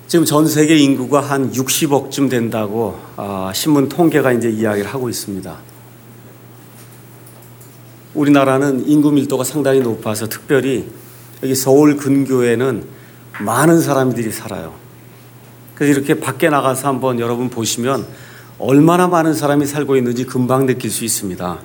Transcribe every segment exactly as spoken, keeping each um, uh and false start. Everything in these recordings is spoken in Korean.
지금 전 세계 인구가 한 육십억쯤 된다고 아, 신문 통계가 이제 이야기를 하고 있습니다. 우리나라는 인구 밀도가 상당히 높아서 특별히 여기 서울 근교에는 많은 사람들이 살아요. 그래서 이렇게 밖에 나가서 한번 여러분 보시면 얼마나 많은 사람이 살고 있는지 금방 느낄 수 있습니다.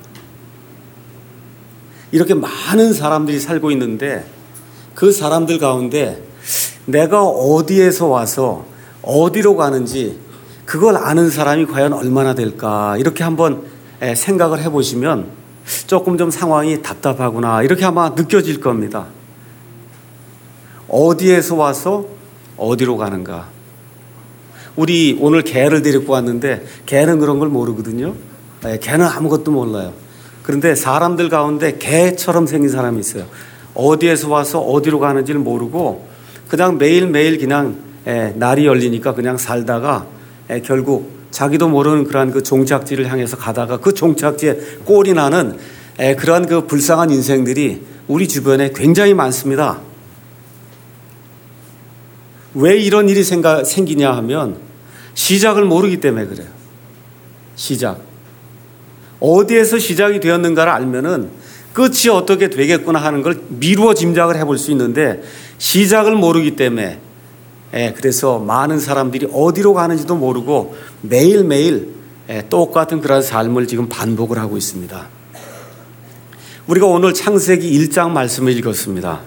이렇게 많은 사람들이 살고 있는데 그 사람들 가운데 내가 어디에서 와서 어디로 가는지 그걸 아는 사람이 과연 얼마나 될까 이렇게 한번 생각을 해보시면 조금 좀 상황이 답답하구나 이렇게 아마 느껴질 겁니다. 어디에서 와서 어디로 가는가. 우리 오늘 개를 데리고 왔는데 개는 그런 걸 모르거든요. 개는 아무것도 몰라요. 그런데 사람들 가운데 개처럼 생긴 사람이 있어요. 어디에서 와서 어디로 가는지를 모르고 그냥 매일매일 그냥 날이 열리니까 그냥 살다가 결국 자기도 모르는 그러한 그 종착지를 향해서 가다가 그 종착지에 꼴이 나는 그러한 그 불쌍한 인생들이 우리 주변에 굉장히 많습니다. 왜 이런 일이 생각, 생기냐 하면 시작을 모르기 때문에 그래요. 시작. 어디에서 시작이 되었는가를 알면은 끝이 어떻게 되겠구나 하는 걸 미루어 짐작을 해볼 수 있는데 시작을 모르기 때문에 예, 그래서 많은 사람들이 어디로 가는지도 모르고 매일매일 예, 똑같은 그런 삶을 지금 반복을 하고 있습니다. 우리가 오늘 창세기 일 장 말씀을 읽었습니다.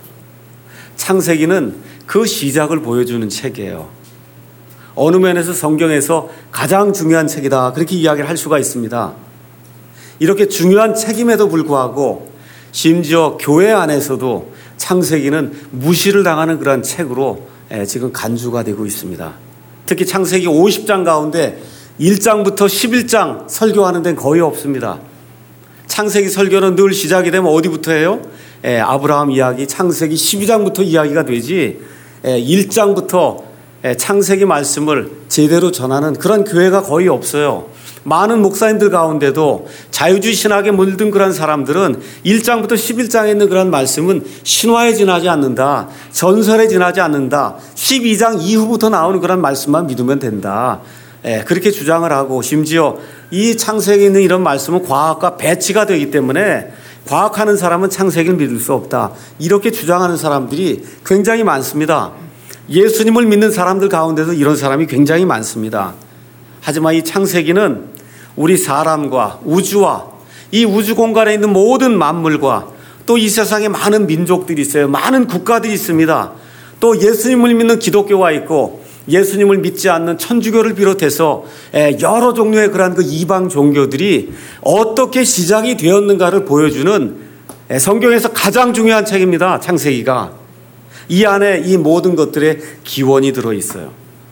창세기는 그 시작을 보여주는 책이에요. 어느 면에서 성경에서 가장 중요한 책이다 그렇게 이야기를 할 수가 있습니다. 이렇게 중요한 책임에도 불구하고 심지어 교회 안에서도 창세기는 무시를 당하는 그런 책으로 지금 간주가 되고 있습니다. 특히 창세기 오십 장 가운데 일 장부터 십일 장 설교하는 데는 거의 없습니다. 창세기 설교는 늘 시작이 되면 어디부터 해요? 아브라함 이야기 창세기 십이 장부터 이야기가 되지 일 장부터 창세기 말씀을 제대로 전하는 그런 교회가 거의 없어요. 많은 목사님들 가운데도 자유주의 신학에 물든 그런 사람들은 일 장부터 십일 장에 있는 그런 말씀은 신화에 지나지 않는다. 전설에 지나지 않는다. 십이 장 이후부터 나오는 그런 말씀만 믿으면 된다. 예, 그렇게 주장을 하고 심지어 이 창세기에 있는 이런 말씀은 과학과 배치가 되기 때문에 과학하는 사람은 창세기를 믿을 수 없다. 이렇게 주장하는 사람들이 굉장히 많습니다. 예수님을 믿는 사람들 가운데도 이런 사람이 굉장히 많습니다. 하지만 이 창세기는 우리 사람과 우주와 이 우주 공간에 있는 모든 만물과 또 이 세상에 많은 민족들이 있어요. 많은 국가들이 있습니다. 또 예수님을 믿는 기독교가 있고 예수님을 믿지 않는 천주교를 비롯해서 여러 종류의 그러한 그 이방 종교들이 어떻게 시작이 되었는가를 보여주는 성경에서 가장 중요한 책입니다. 창세기가. 이 안에 이 모든 것들의 기원이 들어있어요.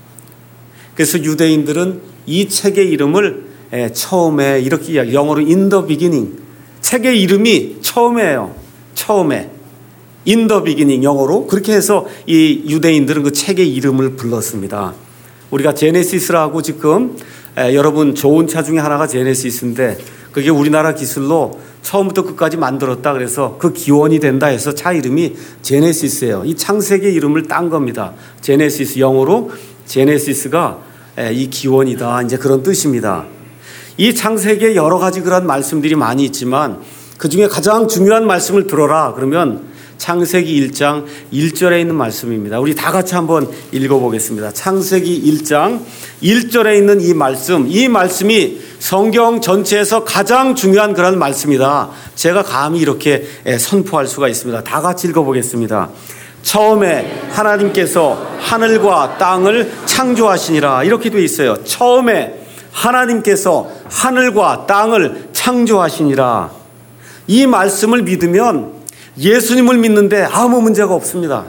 그래서 유대인들은 이 책의 이름을 처음에 이렇게 이야기, 영어로 in the beginning. 책의 이름이 처음이에요. 처음에. in the beginning 영어로. 그렇게 해서 이 유대인들은 그 책의 이름을 불렀습니다. 우리가 제네시스라고 지금 여러분 좋은 차 중에 하나가 제네시스인데 그게 우리나라 기술로 처음부터 끝까지 만들었다 그래서 그 기원이 된다 해서 차 이름이 제네시스예요. 이 창세기의 이름을 딴 겁니다. 제네시스 영어로 제네시스가 이 기원이다 이제 그런 뜻입니다. 이 창세기에 여러 가지 그런 말씀들이 많이 있지만 그중에 가장 중요한 말씀을 들어라 그러면 창세기 일 장 일 절에 있는 말씀입니다. 우리 다 같이 한번 읽어보겠습니다. 창세기 일 장 일 절에 있는 이 말씀, 이 말씀이 성경 전체에서 가장 중요한 그런 말씀이다. 제가 감히 이렇게 선포할 수가 있습니다. 다 같이 읽어보겠습니다. 처음에 하나님께서 하늘과 땅을 창조하시니라 이렇게 되어 있어요. 처음에 하나님께서 하늘과 땅을 창조하시니라. 이 말씀을 믿으면 예수님을 믿는데 아무 문제가 없습니다.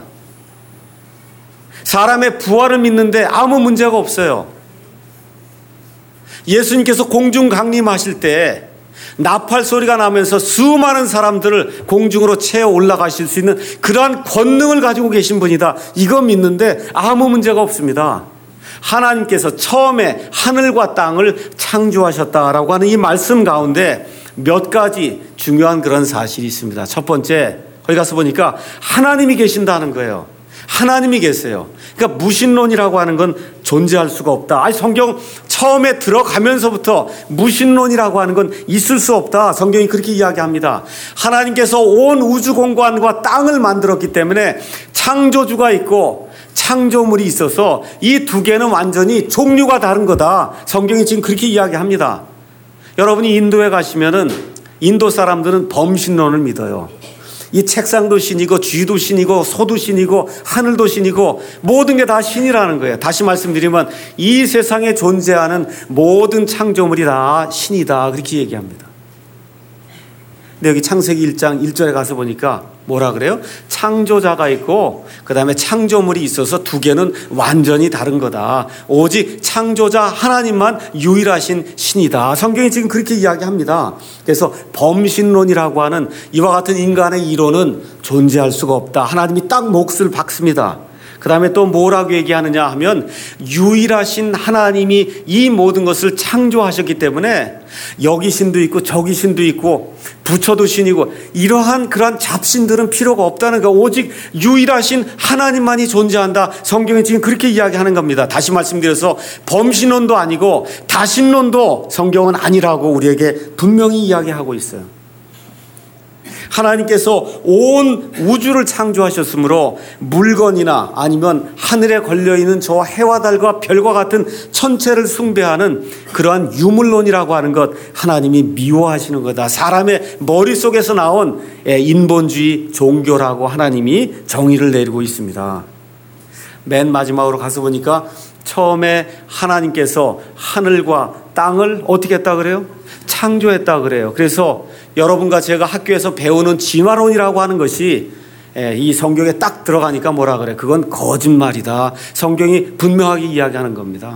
사람의 부활을 믿는데 아무 문제가 없어요. 예수님께서 공중 강림하실 때 나팔 소리가 나면서 수많은 사람들을 공중으로 채워 올라가실 수 있는 그러한 권능을 가지고 계신 분이다. 이거 믿는데 아무 문제가 없습니다. 하나님께서 처음에 하늘과 땅을 창조하셨다라고 하는 이 말씀 가운데 몇 가지 중요한 그런 사실이 있습니다. 첫 번째, 거기 가서 보니까 하나님이 계신다는 거예요. 하나님이 계세요. 그러니까 무신론이라고 하는 건 존재할 수가 없다. 아니, 성경 처음에 들어가면서부터 무신론이라고 하는 건 있을 수 없다. 성경이 그렇게 이야기합니다. 하나님께서 온 우주 공간과 땅을 만들었기 때문에 창조주가 있고 창조물이 있어서 이 두 개는 완전히 종류가 다른 거다. 성경이 지금 그렇게 이야기합니다. 여러분이 인도에 가시면은 인도 사람들은 범신론을 믿어요. 이 책상도 신이고 쥐도 신이고 소도 신이고 하늘도 신이고 모든 게 다 신이라는 거예요. 다시 말씀드리면 이 세상에 존재하는 모든 창조물이 다 신이다. 그렇게 얘기합니다. 근데 여기 창세기 일 장 일 절에 가서 보니까 뭐라 그래요? 창조자가 있고 그 다음에 창조물이 있어서 두 개는 완전히 다른 거다. 오직 창조자 하나님만 유일하신 신이다. 성경이 지금 그렇게 이야기합니다. 그래서 범신론이라고 하는 이와 같은 인간의 이론은 존재할 수가 없다. 하나님이 딱 몫을 박습니다. 그 다음에 또 뭐라고 얘기하느냐 하면 유일하신 하나님이 이 모든 것을 창조하셨기 때문에 여기 신도 있고 저기 신도 있고 부처도 신이고 이러한 그러한 잡신들은 필요가 없다는 거. 오직 유일하신 하나님만이 존재한다. 성경이 지금 그렇게 이야기하는 겁니다. 다시 말씀드려서 범신론도 아니고 다신론도 성경은 아니라고 우리에게 분명히 이야기하고 있어요. 하나님께서 온 우주를 창조하셨으므로 물건이나 아니면 하늘에 걸려있는 저 해와 달과 별과 같은 천체를 숭배하는 그러한 유물론이라고 하는 것 하나님이 미워하시는 거다. 사람의 머릿속에서 나온 인본주의 종교라고 하나님이 정의를 내리고 있습니다. 맨 마지막으로 가서 보니까 처음에 하나님께서 하늘과 땅을 어떻게 했다 그래요? 창조했다 그래요. 그래서 여러분과 제가 학교에서 배우는 진화론이라고 하는 것이 이 성경에 딱 들어가니까 뭐라 그래? 그건 거짓말이다. 성경이 분명하게 이야기하는 겁니다.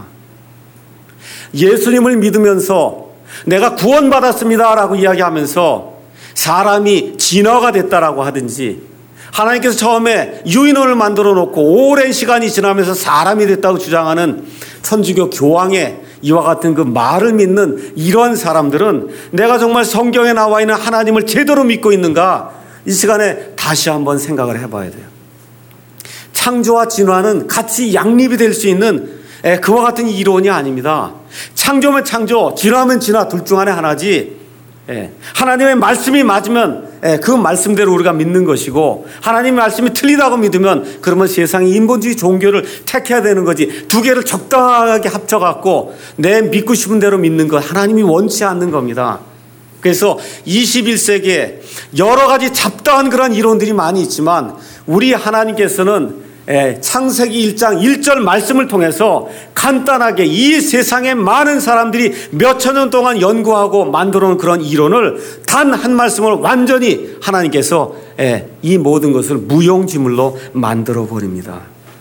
예수님을 믿으면서 내가 구원받았습니다 라고 이야기하면서 사람이 진화가 됐다라고 하든지, 하나님께서 처음에 유인원을 만들어 놓고 오랜 시간이 지나면서 사람이 됐다고 주장하는 천주교 교황의 이와 같은 그 말을 믿는 이러한 사람들은 내가 정말 성경에 나와 있는 하나님을 제대로 믿고 있는가, 이 시간에 다시 한번 생각을 해봐야 돼요. 창조와 진화는 같이 양립이 될 수 있는 그와 같은 이론이 아닙니다. 창조면 창조, 진화면 진화, 둘 중 안에 하나지. 하나님의 말씀이 맞으면 그 말씀대로 우리가 믿는 것이고, 하나님의 말씀이 틀리다고 믿으면 그러면 세상이 인본주의 종교를 택해야 되는 거지. 두 개를 적당하게 합쳐갖고 내 믿고 싶은 대로 믿는 것, 하나님이 원치 않는 겁니다. 그래서 이십일 세기에 여러 가지 잡다한 그런 이론들이 많이 있지만 우리 하나님께서는 창세기 일 장 일 절 말씀을 통해서 간단하게 이 세상의 많은 사람들이 몇천 년 동안 연구하고 만들어 놓은 그런 이론을 단 한 말씀을 완전히 하나님께서 이 모든 것을 무용지물로 만들어 버립니다.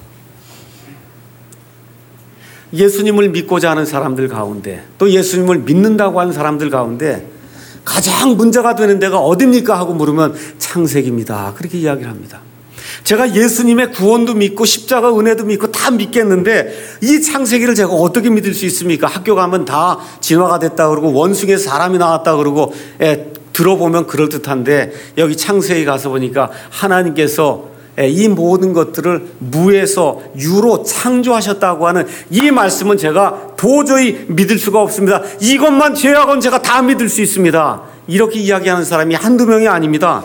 예수님을 믿고자 하는 사람들 가운데, 또 예수님을 믿는다고 하는 사람들 가운데 가장 문제가 되는 데가 어딥니까 하고 물으면 창세기입니다. 그렇게 이야기를 합니다. 제가 예수님의 구원도 믿고 십자가 은혜도 믿고 다 믿겠는데 이 창세기를 제가 어떻게 믿을 수 있습니까? 학교 가면 다 진화가 됐다 그러고 원숭이에서 사람이 나왔다 그러고, 예, 들어보면 그럴듯한데 여기 창세기 가서 보니까 하나님께서 이 모든 것들을 무에서 유로 창조하셨다고 하는 이 말씀은 제가 도저히 믿을 수가 없습니다. 이것만 제외하고는 제가 다 믿을 수 있습니다. 이렇게 이야기하는 사람이 한두 명이 아닙니다.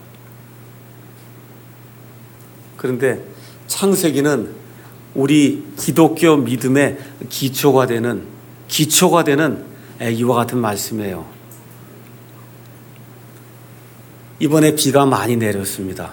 그런데 창세기는 우리 기독교 믿음의 기초가 되는 기초가 되는 이와 같은 말씀이에요. 이번에 비가 많이 내렸습니다.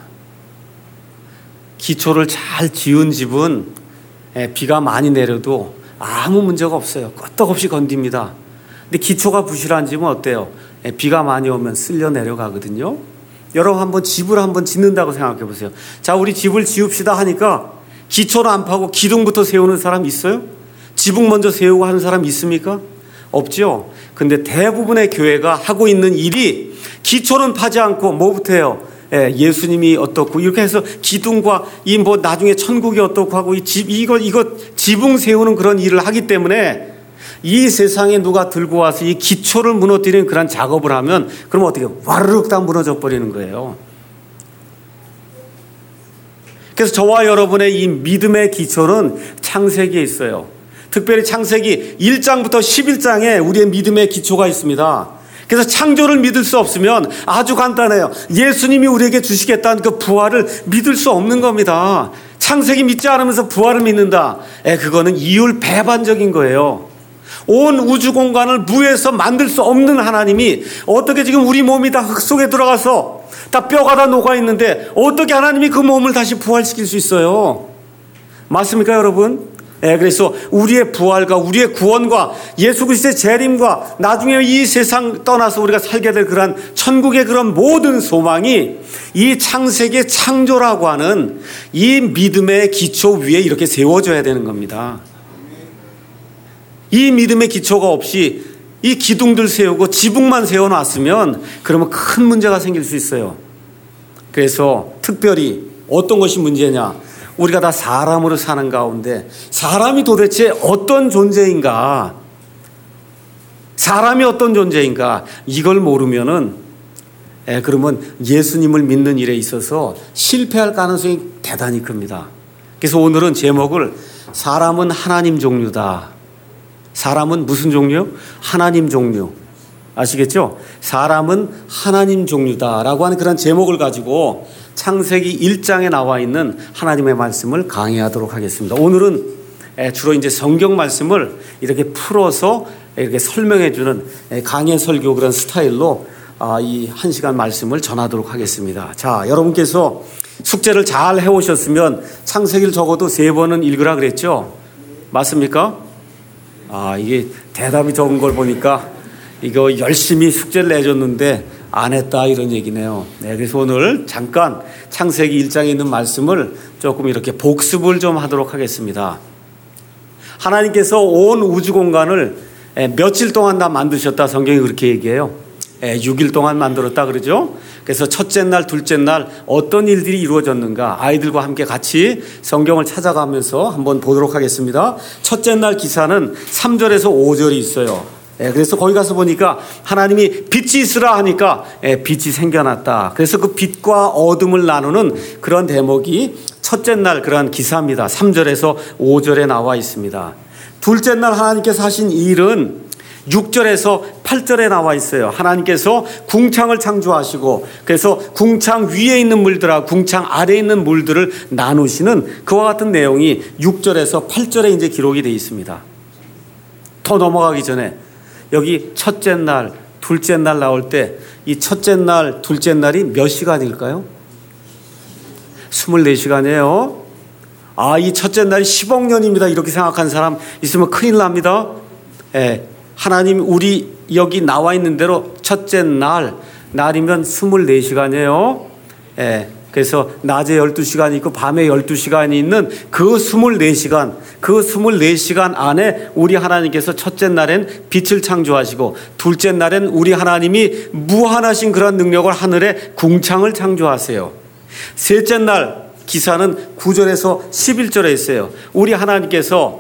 기초를 잘 지은 집은 비가 많이 내려도 아무 문제가 없어요. 끄떡없이 건딥니다. 근데 기초가 부실한 집은 어때요? 비가 많이 오면 쓸려 내려가거든요. 여러분 한번 집을 한번 짓는다고 생각해 보세요. 자, 우리 집을 지읍시다 하니까 기초를 안 파고 기둥부터 세우는 사람 있어요? 지붕 먼저 세우고 하는 사람 있습니까? 없죠. 근데 대부분의 교회가 하고 있는 일이 기초는 파지 않고 뭐부터 해요? 예, 예수님이 어떻고 이렇게 해서 기둥과 이 뭐 나중에 천국이 어떻고 하고 이 집 이거 이거 지붕 세우는 그런 일을 하기 때문에 이 세상에 누가 들고 와서 이 기초를 무너뜨리는 그런 작업을 하면 그럼 어떻게 와르륵 다 무너져 버리는 거예요. 그래서 저와 여러분의 이 믿음의 기초는 창세기에 있어요. 특별히 창세기 일 장부터 십일 장에 우리의 믿음의 기초가 있습니다. 그래서 창조를 믿을 수 없으면 아주 간단해요. 예수님이 우리에게 주시겠다는 그 부활을 믿을 수 없는 겁니다. 창세기 믿지 않으면서 부활을 믿는다. 에, 그거는 이율배반적인 거예요. 온 우주 공간을 무에서 만들 수 없는 하나님이 어떻게 지금 우리 몸이 다 흙 속에 들어가서 다 뼈가 다 녹아 있는데 어떻게 하나님이 그 몸을 다시 부활시킬 수 있어요? 맞습니까, 여러분? 예, 그래서 우리의 부활과 우리의 구원과 예수 그리스도의 재림과 나중에 이 세상 떠나서 우리가 살게 될 그런 천국의 그런 모든 소망이 이 창세기의 창조라고 하는 이 믿음의 기초 위에 이렇게 세워져야 되는 겁니다. 이 믿음의 기초가 없이 이 기둥들 세우고 지붕만 세워놨으면 그러면 큰 문제가 생길 수 있어요. 그래서 특별히 어떤 것이 문제냐? 우리가 다 사람으로 사는 가운데 사람이 도대체 어떤 존재인가? 사람이 어떤 존재인가? 이걸 모르면은 예, 그러면 예수님을 믿는 일에 있어서 실패할 가능성이 대단히 큽니다. 그래서 오늘은 제목을 사람은 하나님 종류다. 사람은 무슨 종류요? 하나님 종류. 아시겠죠? 사람은 하나님 종류다라고 하는 그런 제목을 가지고 창세기 일 장에 나와 있는 하나님의 말씀을 강의하도록 하겠습니다. 오늘은 주로 이제 성경 말씀을 이렇게 풀어서 이렇게 설명해 주는 강의 설교 그런 스타일로 이 한 시간 말씀을 전하도록 하겠습니다. 자, 여러분께서 숙제를 잘 해오셨으면 창세기를 적어도 세 번은 읽으라 그랬죠? 맞습니까? 아, 이게 대답이 적은 걸 보니까 이거 열심히 숙제를 내줬는데 안 했다 이런 얘기네요. 네, 그래서 오늘 잠깐 창세기 일 장에 있는 말씀을 조금 이렇게 복습을 좀 하도록 하겠습니다. 하나님께서 온 우주 공간을 며칠 동안 다 만드셨다 성경이 그렇게 얘기해요. 육 일 동안 만들었다 그러죠. 그래서 첫째 날, 둘째 날 어떤 일들이 이루어졌는가 아이들과 함께 같이 성경을 찾아가면서 한번 보도록 하겠습니다. 첫째 날 기사는 삼 절에서 오 절이 있어요. 그래서 거기 가서 보니까 하나님이 빛이 있으라 하니까 빛이 생겨났다. 그래서 그 빛과 어둠을 나누는 그런 대목이 첫째 날 그런 기사입니다. 삼 절에서 오 절에 나와 있습니다. 둘째 날 하나님께서 하신 일은 육 절에서 팔 절에 나와 있어요. 하나님께서 궁창을 창조하시고 그래서 궁창 위에 있는 물들하고 궁창 아래에 있는 물들을 나누시는 그와 같은 내용이 육 절에서 팔 절에 이제 기록이 되어 있습니다. 더 넘어가기 전에 여기 첫째 날, 둘째 날 나올 때 이 첫째 날, 둘째 날이 몇 시간일까요? 이십사 시간이에요. 아, 이 첫째 날이 십억 년입니다. 이렇게 생각하는 사람 있으면 큰일 납니다. 예, 하나님 우리 여기 나와 있는 대로 첫째 날, 날이면 이십사 시간이에요. 예, 그래서 낮에 열두 시간이 있고 밤에 열두 시간이 있는 그 이십사 시간, 그 이십사 시간 안에 우리 하나님께서 첫째 날엔 빛을 창조하시고 둘째 날엔 우리 하나님이 무한하신 그런 능력을 하늘에 궁창을 창조하세요. 셋째 날 기사는 구 절에서 십일 절에 있어요. 우리 하나님께서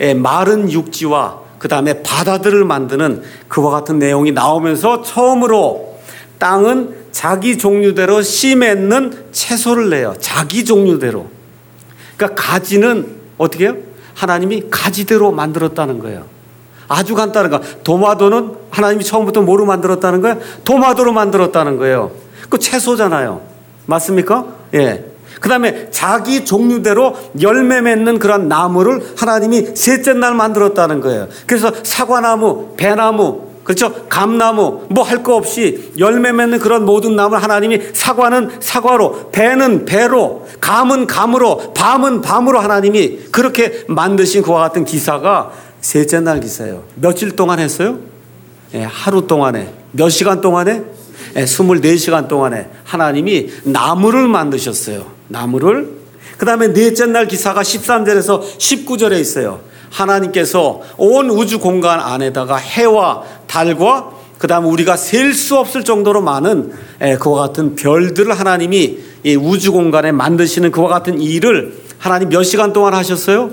마른 육지와 그 다음에 바다들을 만드는 그와 같은 내용이 나오면서 처음으로 땅은 자기 종류대로 씨 맺는 채소를 내요. 자기 종류대로. 그러니까 가지는 어떻게 해요? 하나님이 가지대로 만들었다는 거예요. 아주 간단한 거. 도마도는 하나님이 처음부터 뭐로 만들었다는 거예요? 도마도로 만들었다는 거예요. 그 채소잖아요. 맞습니까? 예. 그 다음에 자기 종류대로 열매 맺는 그런 나무를 하나님이 셋째 날 만들었다는 거예요. 그래서 사과나무, 배나무, 그렇죠? 감나무, 뭐 할 거 없이 열매 맺는 그런 모든 나무를 하나님이 사과는 사과로, 배는 배로, 감은 감으로, 밤은 밤으로 하나님이 그렇게 만드신 그와 같은 기사가 셋째 날 기사예요. 며칠 동안 했어요? 예, 하루 동안에. 몇 시간 동안에? 예, 이십사 시간 동안에 하나님이 나무를 만드셨어요. 나무를. 그 다음에 넷째 날 기사가 십삼 절에서 십구 절에 있어요. 하나님께서 온 우주 공간 안에다가 해와 달과 그 다음에 우리가 셀 수 없을 정도로 많은 그와 같은 별들을 하나님이 이 우주 공간에 만드시는 그와 같은 일을 하나님 몇 시간 동안 하셨어요?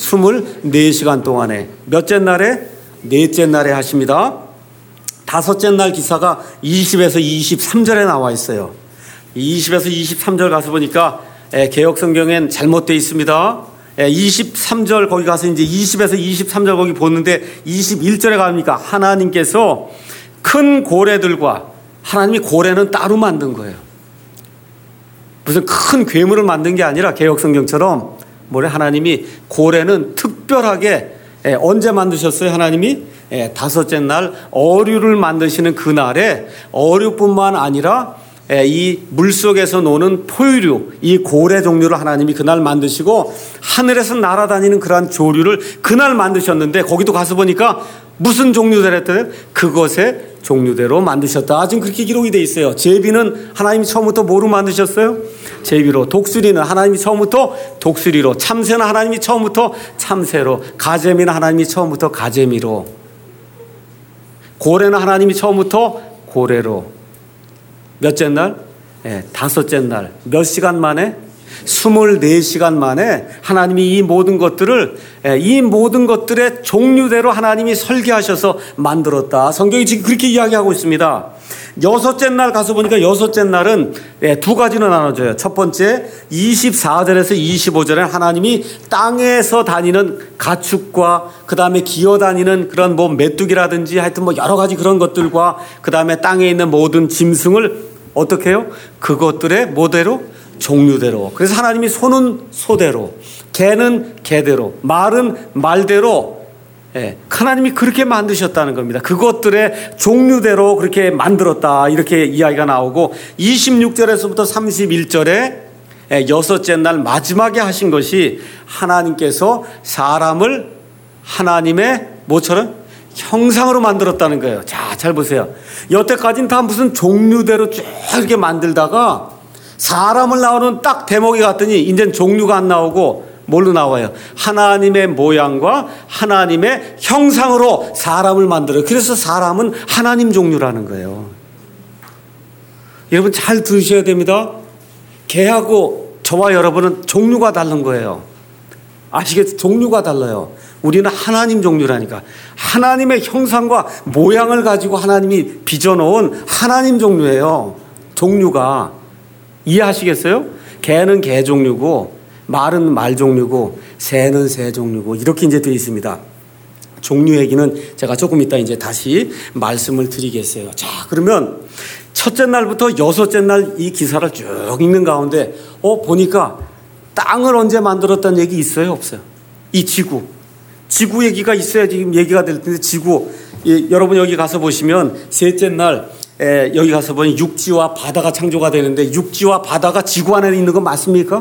이십사 시간 동안에. 몇째 날에? 넷째 날에 하십니다. 다섯째 날 기사가 이십에서 이십삼 절에 나와 있어요. 이십에서 이십삼 절 가서 보니까 개역 성경엔 잘못되어 있습니다. 이십삼 절 거기 가서 이제 이십에서 이십삼 절 거기 보는데 이십일 절에 가니까 하나님께서 큰 고래들과, 하나님이 고래는 따로 만든 거예요. 무슨 큰 괴물을 만든 게 아니라 개역 성경처럼 뭐래, 하나님이 고래는 특별하게 언제 만드셨어요? 하나님이 다섯째 날 어류를 만드시는 그날에 어류뿐만 아니라 이 물속에서 노는 포유류, 이 고래 종류를 하나님이 그날 만드시고 하늘에서 날아다니는 그러한 조류를 그날 만드셨는데, 거기도 가서 보니까 무슨 종류대로 했더니 그것의 종류대로 만드셨다. 지금 그렇게 기록이 돼 있어요. 제비는 하나님이 처음부터 뭐로 만드셨어요? 제비로. 독수리는 하나님이 처음부터 독수리로. 참새는 하나님이 처음부터 참새로. 가재미는 하나님이 처음부터 가재미로. 고래는 하나님이 처음부터 고래로. 몇째 날? 예, 다섯째 날. 몇 시간 만에? 스물네 시간 만에 하나님이 이 모든 것들을, 예, 이 모든 것들의 종류대로 하나님이 설계하셔서 만들었다. 성경이 지금 그렇게 이야기하고 있습니다. 여섯째 날 가서 보니까 여섯째 날은, 예, 두 가지로 나눠져요. 첫 번째 이십사 절에서 이십오 절에 하나님이 땅에서 다니는 가축과 그 다음에 기어다니는 그런 뭐 메뚜기라든지 하여튼 뭐 여러 가지 그런 것들과 그 다음에 땅에 있는 모든 짐승을 어떻게 해요? 그것들의 뭐대로? 종류대로. 그래서 하나님이 소는 소대로, 개는 개대로, 말은 말대로, 예, 하나님이 그렇게 만드셨다는 겁니다. 그것들의 종류대로 그렇게 만들었다, 이렇게 이야기가 나오고, 이십육 절에서부터 삼십일 절에 예, 여섯째 날 마지막에 하신 것이 하나님께서 사람을 하나님의 뭐처럼? 형상으로 만들었다는 거예요. 자, 잘 보세요. 여태까지는 다 무슨 종류대로 쭉 이렇게 만들다가 사람을 나오는 딱 대목이 갔더니 이제는 종류가 안 나오고 뭘로 나와요? 하나님의 모양과 하나님의 형상으로 사람을 만들어요. 그래서 사람은 하나님 종류라는 거예요. 여러분 잘 들으셔야 됩니다. 개하고 저와 여러분은 종류가 다른 거예요. 아시겠죠? 종류가 달라요. 우리는 하나님 종류라니까. 하나님의 형상과 모양을 가지고 하나님이 빚어놓은 하나님 종류예요. 종류가. 이해하시겠어요? 개는 개 종류고, 말은 말 종류고, 새는 새 종류고, 이렇게 이제 되어 있습니다. 종류 얘기는 제가 조금 이따 이제 다시 말씀을 드리겠어요. 자, 그러면 첫째 날부터 여섯째 날 이 기사를 쭉 읽는 가운데, 어, 보니까 땅을 언제 만들었다는 얘기 있어요? 없어요? 이 지구. 지구 얘기가 있어야 지금 얘기가 될 텐데, 지구. 예, 여러분 여기 가서 보시면 셋째 날, 에, 여기 가서 보니 육지와 바다가 창조가 되는데, 육지와 바다가 지구 안에 있는 거 맞습니까?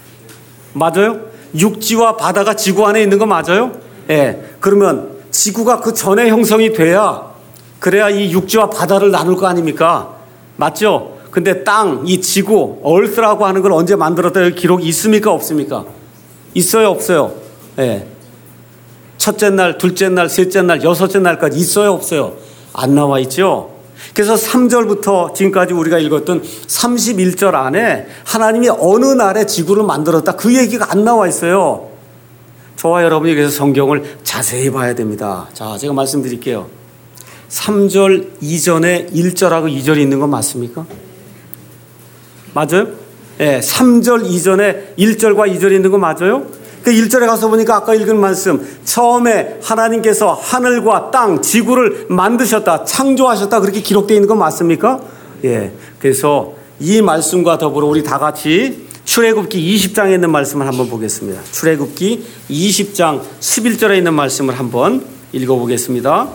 맞아요? 육지와 바다가 지구 안에 있는 거 맞아요? 예. 그러면 지구가 그 전에 형성이 돼야, 그래야 이 육지와 바다를 나눌 거 아닙니까? 맞죠? 근데 땅, 이 지구, 얼스라고 하는 걸 언제 만들었다 기록이 있습니까? 없습니까? 있어요? 없어요? 예. 첫째 날, 둘째 날, 셋째 날, 여섯째 날까지 있어요? 없어요? 안 나와 있죠? 그래서 삼 절부터 지금까지 우리가 읽었던 삼십일 절 안에 하나님이 어느 날에 지구를 만들었다, 그 얘기가 안 나와 있어요. 저와 여러분이 그래서 성경을 자세히 봐야 됩니다. 자, 제가 말씀드릴게요. 삼 절 이전에 일 절하고 이 절이 있는 건 맞습니까? 맞아요? 예, 삼 절 이전에 일 절과 이 절이 있는 거 맞아요? 그 일 절에 가서 보니까 아까 읽은 말씀, 처음에 하나님께서 하늘과 땅, 지구를 만드셨다, 창조하셨다, 그렇게 기록되어 있는 건 맞습니까? 예. 그래서 이 말씀과 더불어 우리 다 같이 출애굽기 이십 장에 있는 말씀을 한번 보겠습니다. 출애굽기 이십 장 십일 절에 있는 말씀을 한번 읽어보겠습니다.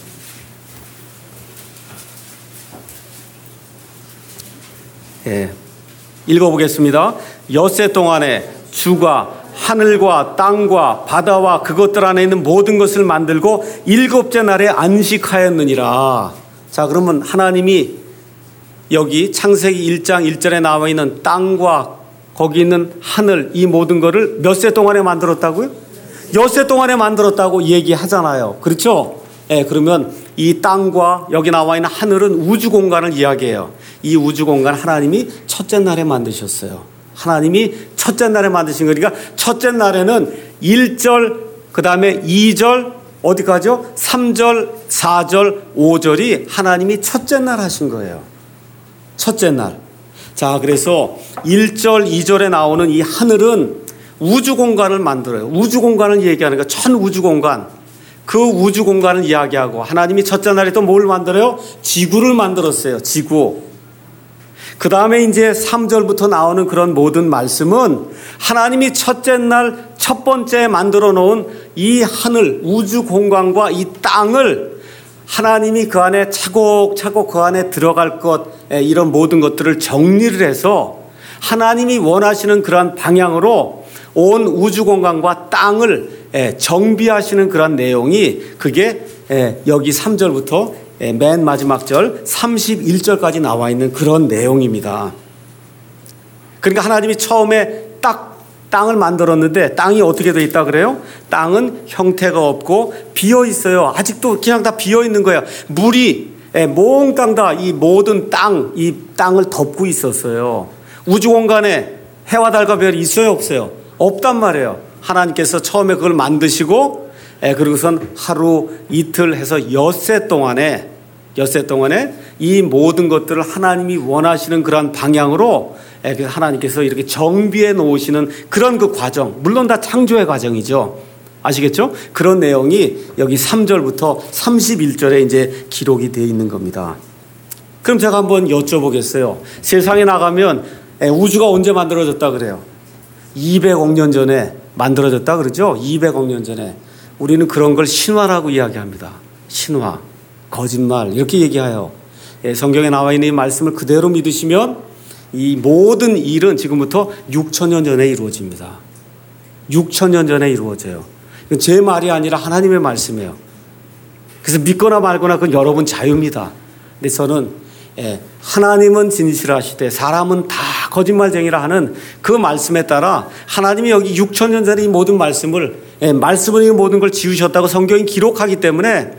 예. 읽어보겠습니다. 엿새 동안에 주가 하늘과 땅과 바다와 그것들 안에 있는 모든 것을 만들고 일곱째 날에 안식하였느니라. 자, 그러면 하나님이 여기 창세기 일 장 일 절에 나와 있는 땅과 거기 있는 하늘, 이 모든 것을 몇 세 동안에 만들었다고요? 엿새 동안에 만들었다고 얘기하잖아요. 그렇죠? 예, 그러면 이 땅과 여기 나와 있는 하늘은 우주 공간을 이야기해요. 이 우주 공간 하나님이 첫째 날에 만드셨어요. 하나님이 첫째 날에 만드신 거니까 첫째 날에는 일 절, 그 다음에 이 절, 어디까지요? 삼 절, 사 절, 오 절이 하나님이 첫째 날 하신 거예요. 첫째 날. 자, 그래서 일 절, 이 절에 나오는 이 하늘은 우주 공간을 만들어요. 우주 공간을 얘기하는 거, 전 우주 공간. 그 우주 공간을 이야기하고 하나님이 첫째 날에 또 뭘 만들어요? 지구를 만들었어요. 지구. 그 다음에 이제 삼 절부터 나오는 그런 모든 말씀은 하나님이 첫째 날 첫 번째 만들어 놓은 이 하늘, 우주 공간과 이 땅을 하나님이 그 안에 차곡차곡 그 안에 들어갈 것, 이런 모든 것들을 정리를 해서 하나님이 원하시는 그러한 방향으로 온 우주 공간과 땅을 정비하시는 그런 내용이 그게 여기 삼 절부터 맨 마지막 절 삼십일 절까지 나와 있는 그런 내용입니다. 그러니까 하나님이 처음에 딱 땅을 만들었는데 땅이 어떻게 되어 있다 그래요? 땅은 형태가 없고 비어 있어요. 아직도 그냥 다 비어 있는 거예요. 물이 몽땅 다 이 모든 땅, 이 땅을 덮고 있었어요. 우주 공간에 해와 달과 별이 있어요, 없어요? 없단 말이에요. 하나님께서 처음에 그걸 만드시고 그리고선 하루 이틀 해서 엿새 동안에 엿새 동안에 이 모든 것들을 하나님이 원하시는 그런 방향으로 하나님께서 이렇게 정비해 놓으시는 그런 그 과정, 물론 다 창조의 과정이죠. 아시겠죠? 그런 내용이 여기 삼 절부터 삼십일 절에 이제 기록이 되어 있는 겁니다. 그럼 제가 한번 여쭤보겠어요. 세상에 나가면 우주가 언제 만들어졌다 그래요? 이백억 년 전에 만들어졌다 그러죠? 이백억 년 전에. 우리는 그런 걸 신화라고 이야기합니다. 신화, 거짓말 이렇게 얘기해요. 성경에 나와 있는 이 말씀을 그대로 믿으시면 이 모든 일은 지금부터 육천 년 전에 이루어집니다. 육천 년 전에 이루어져요. 이건 제 말이 아니라 하나님의 말씀이에요. 그래서 믿거나 말거나 그건 여러분 자유입니다. 근데 저는 하나님은 진실하시되 사람은 다 거짓말쟁이라 하는 그 말씀에 따라 하나님이 여기 육천 년 전에 이 모든 말씀을 말씀을 이 모든 걸 지으셨다고 성경이 기록하기 때문에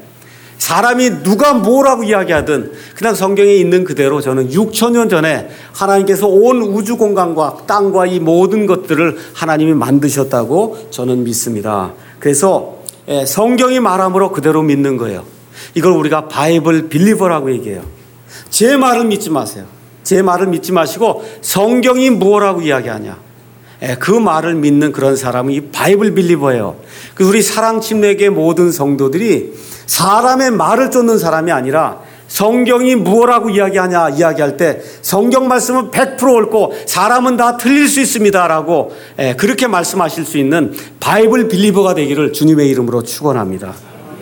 사람이 누가 뭐라고 이야기하든 그냥 성경에 있는 그대로 저는 육천 년 전에 하나님께서 온 우주 공간과 땅과 이 모든 것들을 하나님이 만드셨다고 저는 믿습니다. 그래서 성경이 말함으로 그대로 믿는 거예요. 이걸 우리가 바이블 빌리버라고 얘기해요. 제 말을 믿지 마세요. 제 말을 믿지 마시고 성경이 뭐라고 이야기하냐, 그 말을 믿는 그런 사람이 바이블 빌리버예요. 우리 사랑침례교의 모든 성도들이 사람의 말을 쫓는 사람이 아니라 성경이 뭐라고 이야기하냐 이야기할 때 성경 말씀은 백 퍼센트 옳고 사람은 다 틀릴 수 있습니다라고 그렇게 말씀하실 수 있는 바이블 빌리버가 되기를 주님의 이름으로 축원합니다.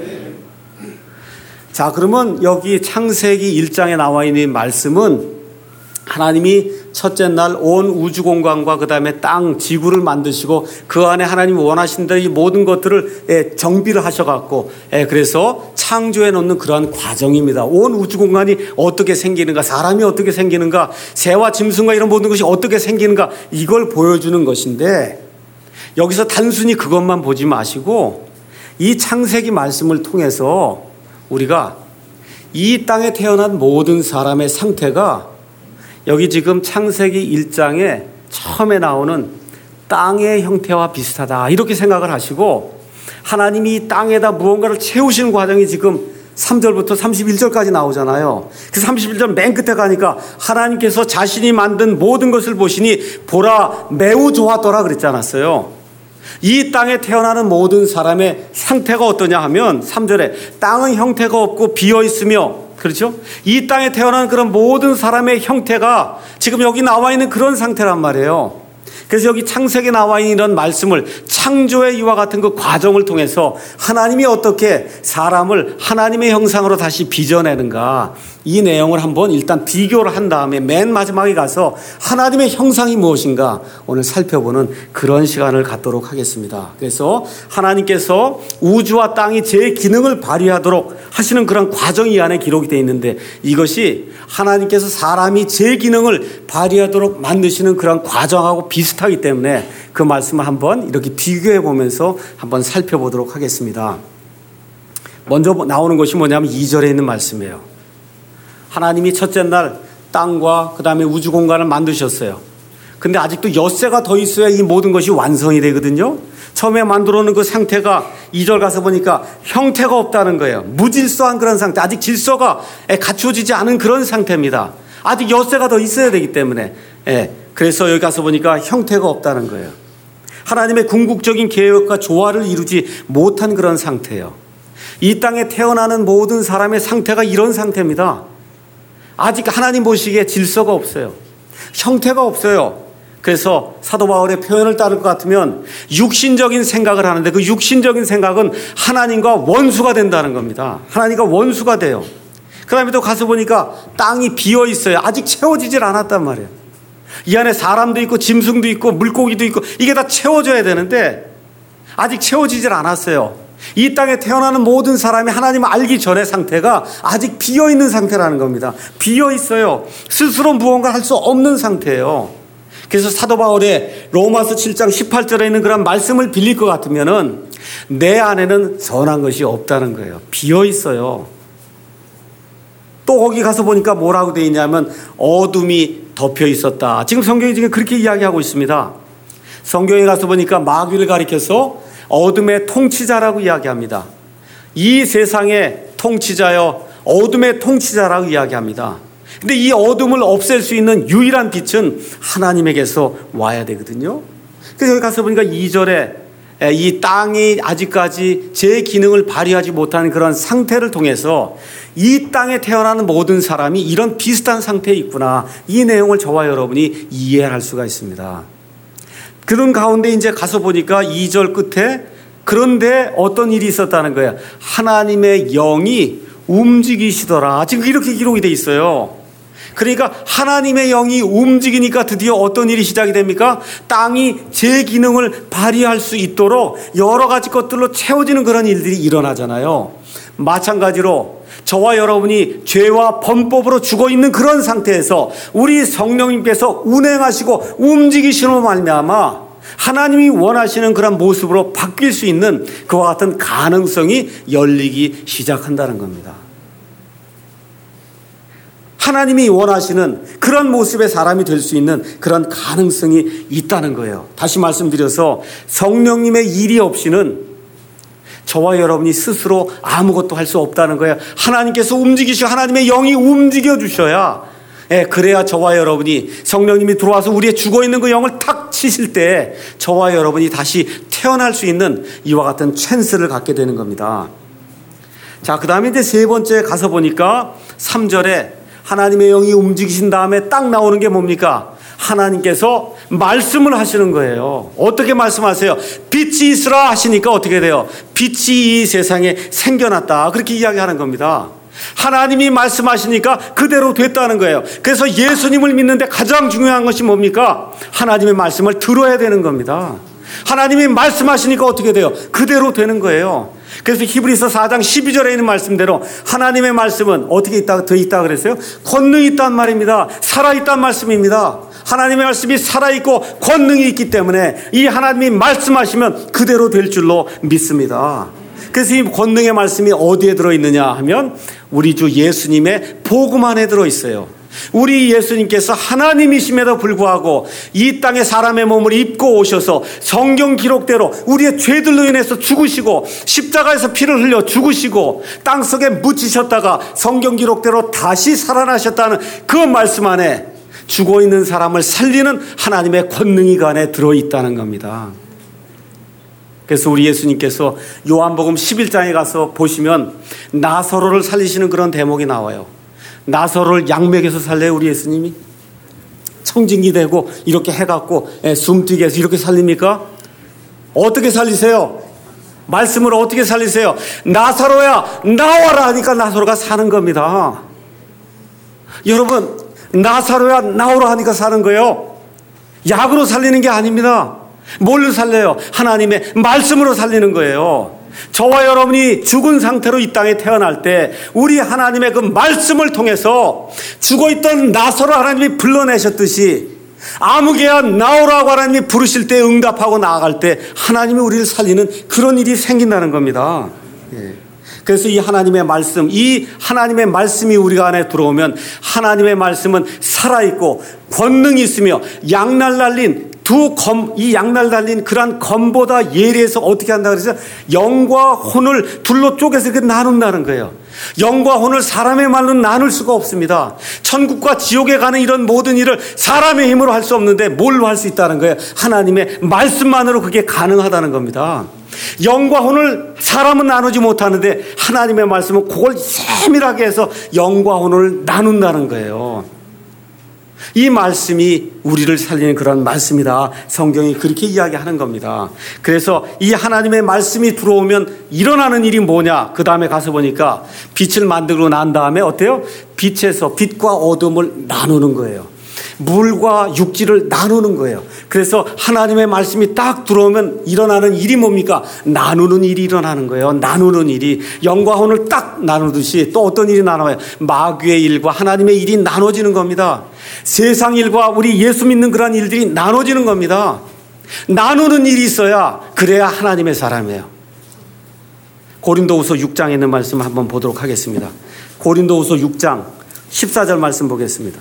자, 그러면 여기 창세기 일 장에 나와 있는 말씀은 하나님이 첫째 날 온 우주 공간과 그 다음에 땅, 지구를 만드시고 그 안에 하나님이 원하신 대로 이 모든 것들을 정비를 하셔갖고 그래서 창조해 놓는 그러한 과정입니다. 온 우주 공간이 어떻게 생기는가, 사람이 어떻게 생기는가, 새와 짐승과 이런 모든 것이 어떻게 생기는가, 이걸 보여주는 것인데 여기서 단순히 그것만 보지 마시고 이 창세기 말씀을 통해서 우리가 이 땅에 태어난 모든 사람의 상태가 여기 지금 창세기 일 장에 처음에 나오는 땅의 형태와 비슷하다 이렇게 생각을 하시고 하나님이 이 땅에다 무언가를 채우시는 과정이 지금 삼 절부터 삼십일 절까지 나오잖아요. 그 삼십일 절 맨 끝에 가니까 하나님께서 자신이 만든 모든 것을 보시니 보라 매우 좋았더라 그랬지 않았어요. 이 땅에 태어나는 모든 사람의 상태가 어떠냐 하면 삼 절에 땅은 형태가 없고 비어 있으며, 그렇죠? 이 땅에 태어난 그런 모든 사람의 형태가 지금 여기 나와 있는 그런 상태란 말이에요. 그래서 여기 창세기에 나와 있는 이런 말씀을 창조의 이와 같은 그 과정을 통해서 하나님이 어떻게 사람을 하나님의 형상으로 다시 빚어내는가, 이 내용을 한번 일단 비교를 한 다음에 맨 마지막에 가서 하나님의 형상이 무엇인가 오늘 살펴보는 그런 시간을 갖도록 하겠습니다. 그래서 하나님께서 우주와 땅이 제 기능을 발휘하도록 하시는 그런 과정이 이 안에 기록이 되어 있는데 이것이 하나님께서 사람이 제 기능을 발휘하도록 만드시는 그런 과정하고 비슷하기 때문에 그 말씀을 한번 이렇게 비교해 보면서 한번 살펴보도록 하겠습니다. 먼저 나오는 것이 뭐냐면 이 절에 있는 말씀이에요. 하나님이 첫째 날 땅과 그 다음에 우주 공간을 만드셨어요. 근데 아직도 엿새가 더 있어야 이 모든 것이 완성이 되거든요. 처음에 만들어 놓은 그 상태가 이 절 가서 보니까 형태가 없다는 거예요. 무질서한 그런 상태, 아직 질서가 갖춰지지 않은 그런 상태입니다. 아직 엿새가 더 있어야 되기 때문에. 예. 그래서 여기 가서 보니까 형태가 없다는 거예요. 하나님의 궁극적인 계획과 조화를 이루지 못한 그런 상태예요. 이 땅에 태어나는 모든 사람의 상태가 이런 상태입니다. 아직 하나님 보시기에 질서가 없어요. 형태가 없어요. 그래서 사도 바울의 표현을 따를 것 같으면 육신적인 생각을 하는데 그 육신적인 생각은 하나님과 원수가 된다는 겁니다. 하나님과 원수가 돼요. 그 다음에 또 가서 보니까 땅이 비어 있어요. 아직 채워지질 않았단 말이에요. 이 안에 사람도 있고 짐승도 있고 물고기도 있고 이게 다 채워져야 되는데 아직 채워지질 않았어요. 이 땅에 태어나는 모든 사람이 하나님을 알기 전의 상태가 아직 비어있는 상태라는 겁니다. 비어있어요. 스스로 무언가 할 수 없는 상태예요. 그래서 사도 바울의 로마서 칠 장 십팔 절에 있는 그런 말씀을 빌릴 것 같으면은 내 안에는 선한 것이 없다는 거예요. 비어있어요. 또 거기 가서 보니까 뭐라고 되어 있냐면 어둠이 덮여 있었다. 지금 성경이 지금 그렇게 이야기하고 있습니다. 성경에 가서 보니까 마귀를 가리켜서 어둠의 통치자라고 이야기합니다. 이 세상의 통치자여 어둠의 통치자라고 이야기합니다. 근데 이 어둠을 없앨 수 있는 유일한 빛은 하나님에게서 와야 되거든요. 그래서 여기 가서 보니까 이 절에 이 땅이 아직까지 제 기능을 발휘하지 못하는 그런 상태를 통해서 이 땅에 태어나는 모든 사람이 이런 비슷한 상태에 있구나. 이 내용을 저와 여러분이 이해할 수가 있습니다. 그런 가운데 이제 가서 보니까 이 절 끝에 그런데 어떤 일이 있었다는 거예요. 하나님의 영이 움직이시더라. 지금 이렇게 기록이 돼 있어요. 그러니까 하나님의 영이 움직이니까 드디어 어떤 일이 시작이 됩니까? 땅이 제 기능을 발휘할 수 있도록 여러 가지 것들로 채워지는 그런 일들이 일어나잖아요. 마찬가지로 저와 여러분이 죄와 범법으로 죽어 있는 그런 상태에서 우리 성령님께서 운행하시고 움직이시는 말미암아 하나님이 원하시는 그런 모습으로 바뀔 수 있는 그와 같은 가능성이 열리기 시작한다는 겁니다. 하나님이 원하시는 그런 모습의 사람이 될 수 있는 그런 가능성이 있다는 거예요. 다시 말씀드려서 성령님의 일이 없이는 저와 여러분이 스스로 아무것도 할 수 없다는 거예요. 하나님께서 움직이시고 하나님의 영이 움직여 주셔야, 예, 그래야 저와 여러분이 성령님이 들어와서 우리의 죽어있는 그 영을 탁 치실 때 저와 여러분이 다시 태어날 수 있는 이와 같은 찬스를 갖게 되는 겁니다. 자, 그 다음에 이제 세 번째 가서 보니까 삼 절에 하나님의 영이 움직이신 다음에 딱 나오는 게 뭡니까? 하나님께서 말씀을 하시는 거예요. 어떻게 말씀하세요? 빛이 있으라 하시니까 어떻게 돼요? 빛이 이 세상에 생겨났다. 그렇게 이야기하는 겁니다. 하나님이 말씀하시니까 그대로 됐다는 거예요. 그래서 예수님을 믿는데 가장 중요한 것이 뭡니까? 하나님의 말씀을 들어야 되는 겁니다. 하나님이 말씀하시니까 어떻게 돼요? 그대로 되는 거예요. 그래서 히브리서 사 장 십이 절에 있는 말씀대로 하나님의 말씀은 어떻게 있다, 더 있다 그랬어요? 권능이 있단 말입니다. 살아있단 말씀입니다. 하나님의 말씀이 살아있고 권능이 있기 때문에 이 하나님이 말씀하시면 그대로 될 줄로 믿습니다. 그래서 이 권능의 말씀이 어디에 들어있느냐 하면 우리 주 예수님의 복음 안에 들어있어요. 우리 예수님께서 하나님이심에도 불구하고 이 땅에 사람의 몸을 입고 오셔서 성경 기록대로 우리의 죄들로 인해서 죽으시고 십자가에서 피를 흘려 죽으시고 땅속에 묻히셨다가 성경 기록대로 다시 살아나셨다는 그 말씀 안에 죽어있는 사람을 살리는 하나님의 권능이 그 안에 들어있다는 겁니다. 그래서 우리 예수님께서 요한복음 십일 장에 가서 보시면 나사로를 살리시는 그런 대목이 나와요. 나사로를 양맥에서 살려요, 우리 예수님이? 청진기 되고 이렇게 해갖고 숨뛰게 해서 이렇게 살립니까? 어떻게 살리세요? 말씀을 어떻게 살리세요? 나사로야 나와라 하니까 나사로가 사는 겁니다. 여러분, 나사로야 나오라 하니까 사는 거예요. 약으로 살리는 게 아닙니다. 뭘로 살려요? 하나님의 말씀으로 살리는 거예요. 저와 여러분이 죽은 상태로 이 땅에 태어날 때 우리 하나님의 그 말씀을 통해서 죽어있던 나사로 하나님이 불러내셨듯이 아무개야 나오라고 하나님이 부르실 때 응답하고 나아갈 때 하나님이 우리를 살리는 그런 일이 생긴다는 겁니다. 예. 그래서 이 하나님의 말씀, 이 하나님의 말씀이 우리가 안에 들어오면 하나님의 말씀은 살아있고 권능이 있으며 양날 날린 두 검, 이 양날 달린 그러한 검보다 예리해서 어떻게 한다 그래서 영과 혼을 둘로 쪼개서 이렇게 나눈다는 거예요. 영과 혼을 사람의 말로 나눌 수가 없습니다. 천국과 지옥에 가는 이런 모든 일을 사람의 힘으로 할 수 없는데 뭘로 할 수 있다는 거예요? 하나님의 말씀만으로 그게 가능하다는 겁니다. 영과 혼을 사람은 나누지 못하는데 하나님의 말씀은 그걸 세밀하게 해서 영과 혼을 나눈다는 거예요. 이 말씀이 우리를 살리는 그런 말씀이다. 성경이 그렇게 이야기하는 겁니다. 그래서 이 하나님의 말씀이 들어오면 일어나는 일이 뭐냐? 그 다음에 가서 보니까 빛을 만들고 난 다음에 어때요? 빛에서 빛과 어둠을 나누는 거예요. 물과 육지를 나누는 거예요. 그래서 하나님의 말씀이 딱 들어오면 일어나는 일이 뭡니까? 나누는 일이 일어나는 거예요. 나누는 일이 영과 혼을 딱 나누듯이 또 어떤 일이 나눠요? 마귀의 일과 하나님의 일이 나눠지는 겁니다. 세상 일과 우리 예수 믿는 그런 일들이 나눠지는 겁니다. 나누는 일이 있어야 그래야 하나님의 사람이에요. 고린도후서 육 장에 있는 말씀 한번 보도록 하겠습니다. 고린도후서 육 장 십사 절 말씀 보겠습니다.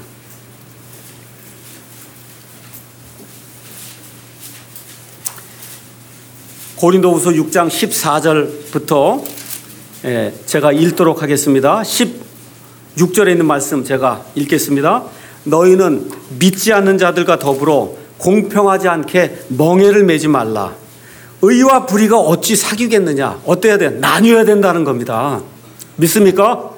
고린도후서 육 장 십사 절부터 제가 읽도록 하겠습니다. 십육 절에 있는 말씀 제가 읽겠습니다. 너희는 믿지 않는 자들과 더불어 공평하지 않게 멍에를 매지 말라. 의와 불의가 어찌 사귀겠느냐? 어때야 돼? 나뉘어야 된다는 겁니다. 믿습니까?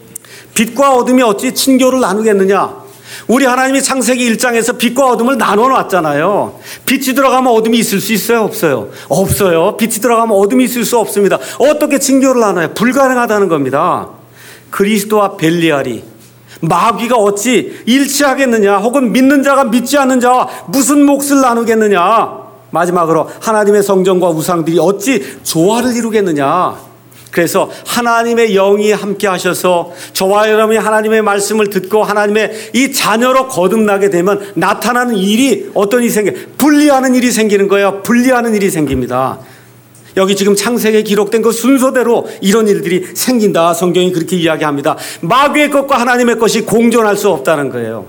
빛과 어둠이 어찌 친교를 나누겠느냐? 우리 하나님이 창세기 일 장에서 빛과 어둠을 나눠 놨잖아요. 빛이 들어가면 어둠이 있을 수 있어요? 없어요? 없어요. 빛이 들어가면 어둠이 있을 수 없습니다. 어떻게 친교를 나눠요? 불가능하다는 겁니다. 그리스도와 벨리알이 마귀가 어찌 일치하겠느냐? 혹은 믿는 자가 믿지 않는 자와 무슨 몫을 나누겠느냐? 마지막으로 하나님의 성전과 우상들이 어찌 조화를 이루겠느냐? 그래서 하나님의 영이 함께 하셔서 저와 여러분이 하나님의 말씀을 듣고 하나님의 이 자녀로 거듭나게 되면 나타나는 일이 어떤 일이 생겨요? 분리하는 일이 생기는 거예요. 분리하는 일이 생깁니다. 여기 지금 창세기에 기록된 그 순서대로 이런 일들이 생긴다. 성경이 그렇게 이야기합니다. 마귀의 것과 하나님의 것이 공존할 수 없다는 거예요.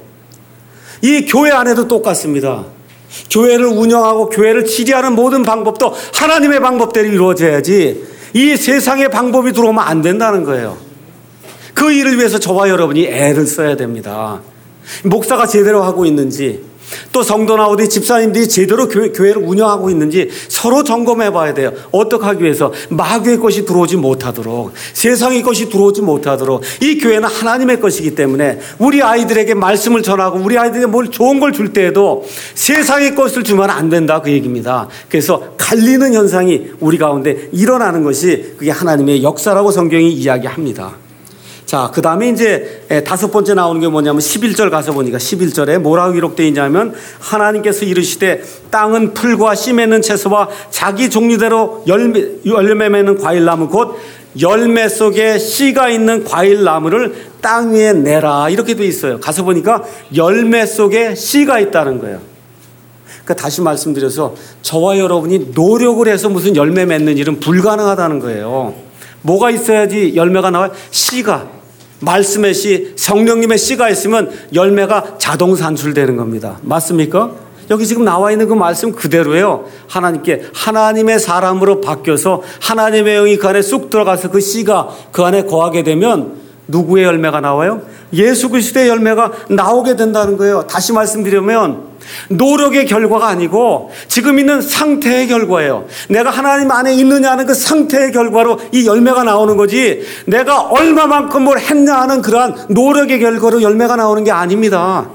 이 교회 안에도 똑같습니다. 교회를 운영하고 교회를 치리하는 모든 방법도 하나님의 방법대로 이루어져야지 이 세상의 방법이 들어오면 안 된다는 거예요. 그 일을 위해서 저와 여러분이 애를 써야 됩니다. 목사가 제대로 하고 있는지 또 성도나 어디 집사님들이 제대로 교회, 교회를 운영하고 있는지 서로 점검해 봐야 돼요. 어떻게 하기 위해서? 마귀의 것이 들어오지 못하도록, 세상의 것이 들어오지 못하도록. 이 교회는 하나님의 것이기 때문에 우리 아이들에게 말씀을 전하고 우리 아이들에게 뭘 좋은 걸 줄 때에도 세상의 것을 주면 안 된다 그 얘기입니다. 그래서 갈리는 현상이 우리 가운데 일어나는 것이 그게 하나님의 역사라고 성경이 이야기합니다. 자, 그 다음에 이제 다섯 번째 나오는 게 뭐냐면 십일 절 가서 보니까 십일 절에 뭐라고 기록되어 있냐면 하나님께서 이르시되 땅은 풀과 씨 맺는 채소와 자기 종류대로 열매, 열매 맺는 과일나무 곧 열매 속에 씨가 있는 과일나무를 땅 위에 내라 이렇게 되어 있어요. 가서 보니까 열매 속에 씨가 있다는 거예요. 그러니까 다시 말씀드려서 저와 여러분이 노력을 해서 무슨 열매 맺는 일은 불가능하다는 거예요. 뭐가 있어야지 열매가 나와요? 씨가. 말씀의 씨, 성령님의 씨가 있으면 열매가 자동 산출되는 겁니다. 맞습니까? 여기 지금 나와 있는 그 말씀 그대로예요. 하나님께 하나님의 사람으로 바뀌어서 하나님의 영이 그 안에 쑥 들어가서 그 씨가 그 안에 거하게 되면 누구의 열매가 나와요? 예수 그리스도의 열매가 나오게 된다는 거예요. 다시 말씀드리면 노력의 결과가 아니고 지금 있는 상태의 결과예요. 내가 하나님 안에 있느냐 는 그 상태의 결과로 이 열매가 나오는 거지 내가 얼마만큼 뭘 했냐 하는 그러한 노력의 결과로 열매가 나오는 게 아닙니다.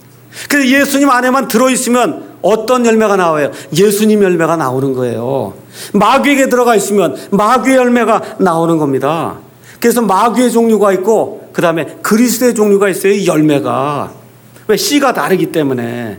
그래서 예수님 안에만 들어있으면 어떤 열매가 나와요? 예수님 열매가 나오는 거예요. 마귀에게 들어가 있으면 마귀의 열매가 나오는 겁니다. 그래서 마귀의 종류가 있고 그 다음에 그리스도의 종류가 있어요. 이 열매가. 왜? 씨가 다르기 때문에.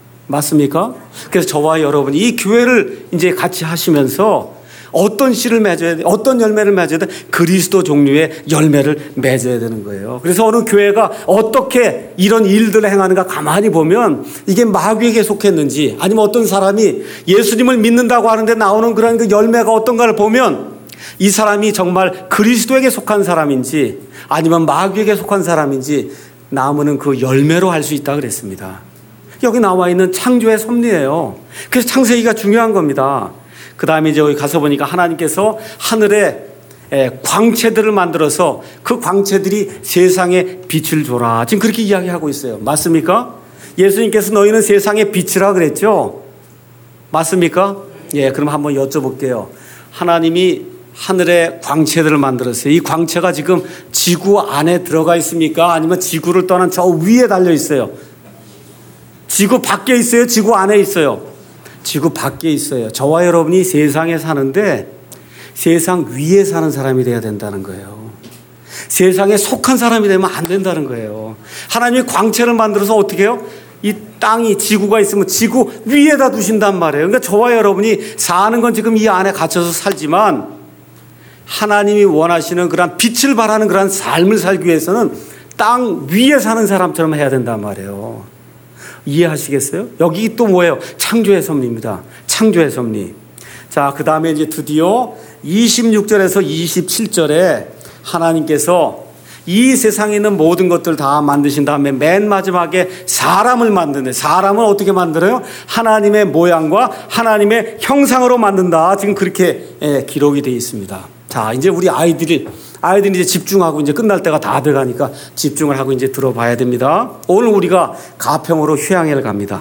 맞습니까? 그래서 저와 여러분이 이 교회를 이제 같이 하시면서 어떤 씨를 맺어야 돼? 어떤 열매를 맺어야 돼? 그리스도 종류의 열매를 맺어야 되는 거예요. 그래서 어느 교회가 어떻게 이런 일들을 행하는가 가만히 보면 이게 마귀에게 속했는지 아니면 어떤 사람이 예수님을 믿는다고 하는데 나오는 그런 그 열매가 어떤가를 보면 이 사람이 정말 그리스도에게 속한 사람인지 아니면 마귀에게 속한 사람인지 나무는 그 열매로 알 수 있다 그랬습니다. 여기 나와 있는 창조의 섭리예요. 그래서 창세기가 중요한 겁니다. 그 다음에 이제 여기 가서 보니까 하나님께서 하늘에 광채들을 만들어서 그 광채들이 세상에 빛을 줘라. 지금 그렇게 이야기하고 있어요. 맞습니까? 예수님께서 너희는 세상의 빛이라 그랬죠? 맞습니까? 예, 그럼 한번 여쭤볼게요. 하나님이 하늘에 광채들을 만들었어요. 이 광채가 지금 지구 안에 들어가 있습니까? 아니면 지구를 떠난 저 위에 달려 있어요? 지구 밖에 있어요? 지구 안에 있어요? 지구 밖에 있어요. 저와 여러분이 세상에 사는데 세상 위에 사는 사람이 돼야 된다는 거예요. 세상에 속한 사람이 되면 안 된다는 거예요. 하나님이 광채를 만들어서 어떻게 해요? 이 땅이 지구가 있으면 지구 위에다 두신단 말이에요. 그러니까 저와 여러분이 사는 건 지금 이 안에 갇혀서 살지만 하나님이 원하시는 그런 빛을 발하는 그런 삶을 살기 위해서는 땅 위에 사는 사람처럼 해야 된단 말이에요. 이해하시겠어요? 여기 또 뭐예요? 창조의 섭리입니다. 창조의 섭리. 자, 그 다음에 이제 드디어 이십육 절에서 이십칠 절에 하나님께서 이 세상에 있는 모든 것들 다 만드신 다음에 맨 마지막에 사람을 만드네. 사람을 어떻게 만들어요? 하나님의 모양과 하나님의 형상으로 만든다. 지금 그렇게 예, 기록이 되어 있습니다. 자, 이제 우리 아이들이 아이들이 이제 집중하고 이제 끝날 때가 다 돼가니까 집중을 하고 이제 들어봐야 됩니다. 오늘 우리가 가평으로 휴양회를 갑니다.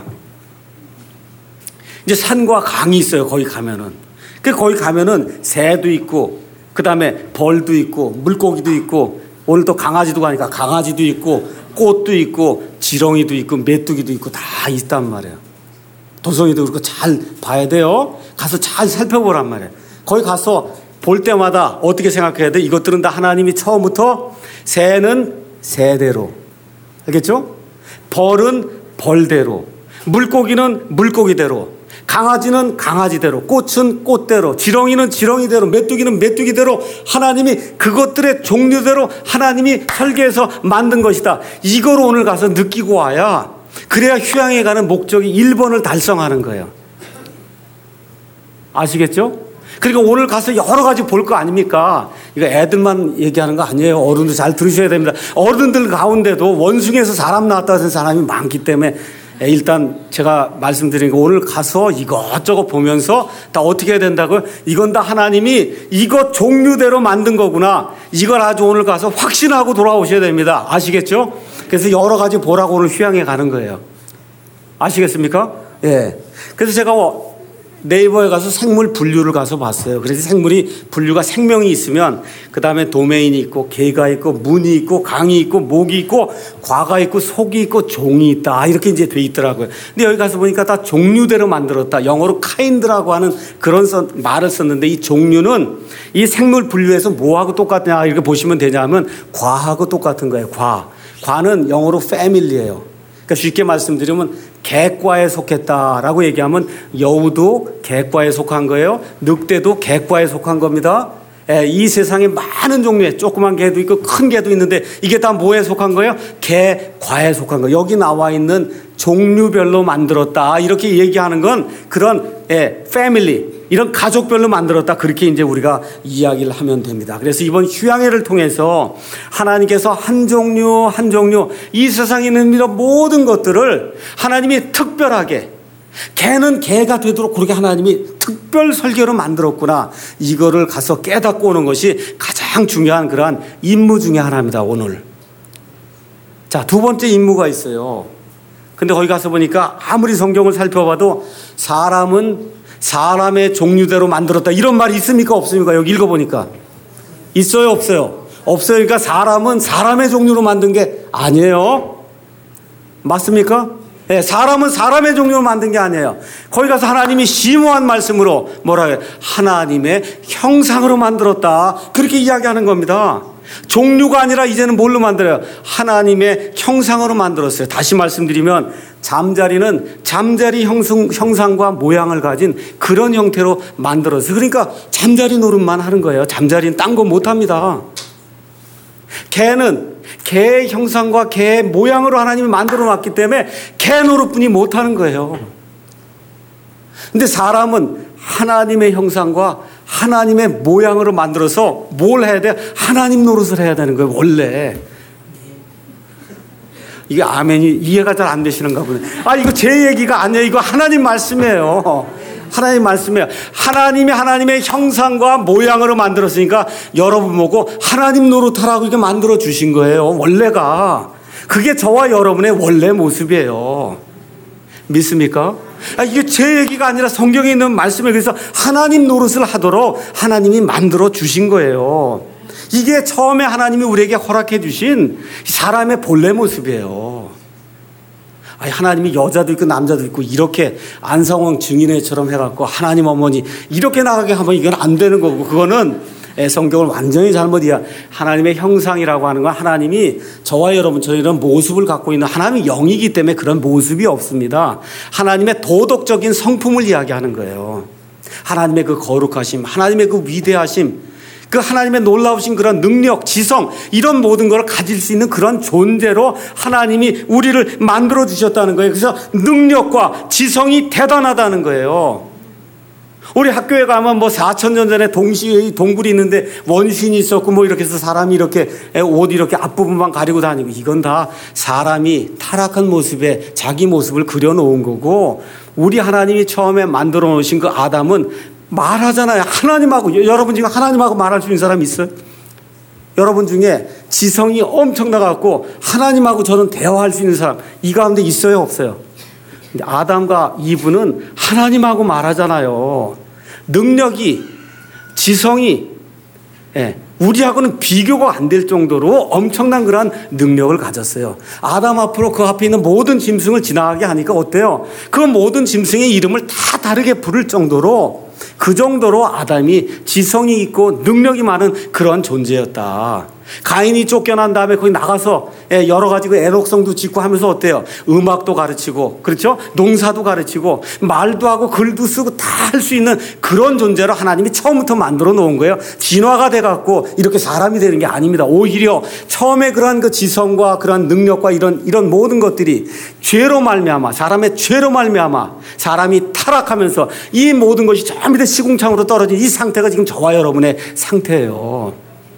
이제 산과 강이 있어요. 거기 가면은. 그 거기 가면은 새도 있고, 그 다음에 벌도 있고, 물고기도 있고, 오늘 또 강아지도 가니까 강아지도 있고, 꽃도 있고, 지렁이도 있고, 메뚜기도 있고 다 있단 말이에요. 도성이도 그렇고 잘 봐야 돼요. 가서 잘 살펴보란 말이에요. 거기 가서 볼 때마다 어떻게 생각해야 돼? 이것들은 다 하나님이 처음부터 새는 새대로, 알겠죠? 벌은 벌대로, 물고기는 물고기대로, 강아지는 강아지대로, 꽃은 꽃대로, 지렁이는 지렁이대로, 메뚜기는 메뚜기대로 하나님이 그것들의 종류대로 하나님이 설계해서 만든 것이다. 이걸 오늘 가서 느끼고 와야 그래야 휴양에 가는 목적이 일 번을 달성하는 거예요. 아시겠죠? 그러니까 오늘 가서 여러 가지 볼 거 아닙니까? 이거 애들만 얘기하는 거 아니에요. 어른도 잘 들으셔야 됩니다. 어른들 가운데도 원숭이에서 사람 나왔다 하는 사람이 많기 때문에 일단 제가 말씀드린 거 오늘 가서 이것저것 보면서 다 어떻게 해야 된다고요? 이건 다 하나님이 이것 종류대로 만든 거구나. 이걸 아주 오늘 가서 확신하고 돌아오셔야 됩니다. 아시겠죠? 그래서 여러 가지 보라고 오늘 휴양에 가는 거예요. 아시겠습니까? 예. 그래서 제가 네이버에 가서 생물 분류를 가서 봤어요. 그래서 생물이 분류가 생명이 있으면 그 다음에 도메인이 있고 개가 있고 문이 있고 강이 있고 목이 있고 과가 있고 속이 있고 종이 있다. 이렇게 이제 돼 있더라고요. 근데 여기 가서 보니까 다 종류대로 만들었다. 영어로 kind라고 하는 그런 말을 썼는데 이 종류는 이 생물 분류에서 뭐하고 똑같냐 이렇게 보시면 되냐면 과하고 똑같은 거예요. 과. 과는 영어로 family예요. 그러니까 쉽게 말씀드리면 객과에 속했다라고 얘기하면 여우도 객과에 속한 거예요. 늑대도 객과에 속한 겁니다. 예, 이 세상에 많은 종류의 조그만 개도 있고 큰 개도 있는데 이게 다 뭐에 속한 거예요? 객과에 속한 거예요. 여기 나와 있는 종류별로 만들었다. 이렇게 얘기하는 건 그런 예, 패밀리 이런 가족별로 만들었다. 그렇게 이제 우리가 이야기를 하면 됩니다. 그래서 이번 휴양회를 통해서 하나님께서 한 종류 한 종류 이 세상에 있는 이런 모든 것들을 하나님이 특별하게 개는 개가 되도록 그렇게 하나님이 특별 설계로 만들었구나. 이거를 가서 깨닫고 오는 것이 가장 중요한 그러한 임무 중에 하나입니다. 오늘. 자, 두 번째 임무가 있어요. 근데 거기 가서 보니까 아무리 성경을 살펴봐도 사람은 사람의 종류대로 만들었다. 이런 말이 있습니까? 없습니까? 여기 읽어보니까. 있어요? 없어요? 없어요. 그러니까 사람은 사람의 종류로 만든 게 아니에요. 맞습니까? 네, 사람은 사람의 종류로 만든 게 아니에요. 거기 가서 하나님이 심오한 말씀으로 뭐라 해요? 하나님의 형상으로 만들었다. 그렇게 이야기하는 겁니다. 종류가 아니라 이제는 뭘로 만들어요? 하나님의 형상으로 만들었어요. 다시 말씀드리면 잠자리는 잠자리 형상, 형상과 모양을 가진 그런 형태로 만들었어요. 그러니까 잠자리 노릇만 하는 거예요. 잠자리는 딴 거 못합니다. 개는 개의 형상과 개의 모양으로 하나님이 만들어 놨기 때문에 개 노릇뿐이 못하는 거예요. 근데 사람은 하나님의 형상과 하나님의 모양으로 만들어서 뭘 해야 돼요? 하나님 노릇을 해야 되는 거예요. 원래 이게 아멘이 이해가 잘 안 되시는가 보네. 아, 이거 제 얘기가 아니에요. 이거 하나님 말씀이에요. 하나님 말씀이에요. 하나님이 하나님의 형상과 모양으로 만들었으니까 여러분 보고 하나님 노릇하라고 이렇게 만들어 주신 거예요. 원래가. 그게 저와 여러분의 원래 모습이에요. 믿습니까? 아, 이게 제 얘기가 아니라 성경에 있는 말씀에 그래서 하나님 노릇을 하도록 하나님이 만들어 주신 거예요. 이게 처음에 하나님이 우리에게 허락해 주신 사람의 본래 모습이에요. 아니, 하나님이 여자도 있고 남자도 있고 이렇게 안상홍 증인회처럼 해갖고 하나님 어머니 이렇게 나가게 하면 이건 안 되는 거고, 그거는 성경을 완전히 잘못 이해. 하나님의 형상이라고 하는 건 하나님이 저와 여러분처럼 이런 모습을 갖고 있는 하나님의 영이기 때문에 그런 모습이 없습니다. 하나님의 도덕적인 성품을 이야기하는 거예요. 하나님의 그 거룩하심, 하나님의 그 위대하심, 그 하나님의 놀라우신 그런 능력, 지성, 이런 모든 걸 가질 수 있는 그런 존재로 하나님이 우리를 만들어 주셨다는 거예요. 그래서 능력과 지성이 대단하다는 거예요. 우리 학교에 가면 뭐 사천 년 전에 동시, 동굴이 있는데 원신이 있었고 뭐 이렇게 해서 사람이 이렇게 옷 이렇게 앞부분만 가리고 다니고, 이건 다 사람이 타락한 모습에 자기 모습을 그려놓은 거고, 우리 하나님이 처음에 만들어 놓으신 그 아담은 말하잖아요. 하나님하고, 여러분 중에 하나님하고 말할 수 있는 사람이 있어요? 여러분 중에 지성이 엄청나갖고 하나님하고 저는 대화할 수 있는 사람 이 가운데 있어요, 없어요? 근데 아담과 이브는 하나님하고 말하잖아요. 능력이, 지성이, 예, 우리하고는 비교가 안 될 정도로 엄청난 그런 능력을 가졌어요. 아담 앞으로 그 앞에 있는 모든 짐승을 지나가게 하니까 어때요? 그 모든 짐승의 이름을 다 다르게 부를 정도로, 그 정도로 아담이 지성이 있고 능력이 많은 그런 존재였다. 가인이 쫓겨난 다음에 거기 나가서 여러 가지 그 애록성도 짓고 하면서 어때요? 음악도 가르치고, 그렇죠? 농사도 가르치고, 말도 하고 글도 쓰고 다 할 수 있는 그런 존재로 하나님이 처음부터 만들어 놓은 거예요. 진화가 돼갖고 이렇게 사람이 되는 게 아닙니다. 오히려 처음에 그러한 그 지성과 그러한 능력과 이런, 이런 모든 것들이 죄로 말미암아, 사람의 죄로 말미암아 사람이 타락하면서 이 모든 것이 저 밑에 시궁창으로 떨어진 이 상태가 지금 저와 여러분의 상태예요.